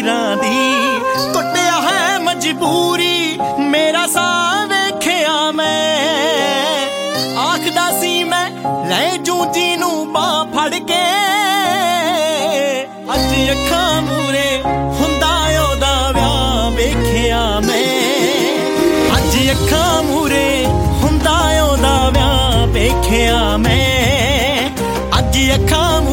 ਤਕਦੀਰਾਂ ਦੀ। ਕੁੱਟਿਆ ਹੈ ਮਜਬੂਰੀ ਮੇਰਾ ਸਾਹ ਵੇਖਿਆ ਮੈਂ, ਆਖਦਾ ਸੀ ਮੈਂ ਲੈ ਜੂ ਜੀ ਨੂੰ ਬਾਂਹ ਫੜ ਕੇ। ਅੱਜ ਅੱਖਾਂ ਮੂਰੇ ਹੁੰਦਾ ਉਹਦਾ ਵਿਆਹ ਵੇਖਿਆ ਮੈਂ, ਅੱਜ ਅੱਖਾਂ ਮੂਰੇ ਹੁੰਦਾ ਉਹਦਾ ਵਿਆਹ ਵੇਖਿਆ ਮੈਂ, ਅੱਜ ਅੱਖਾਂ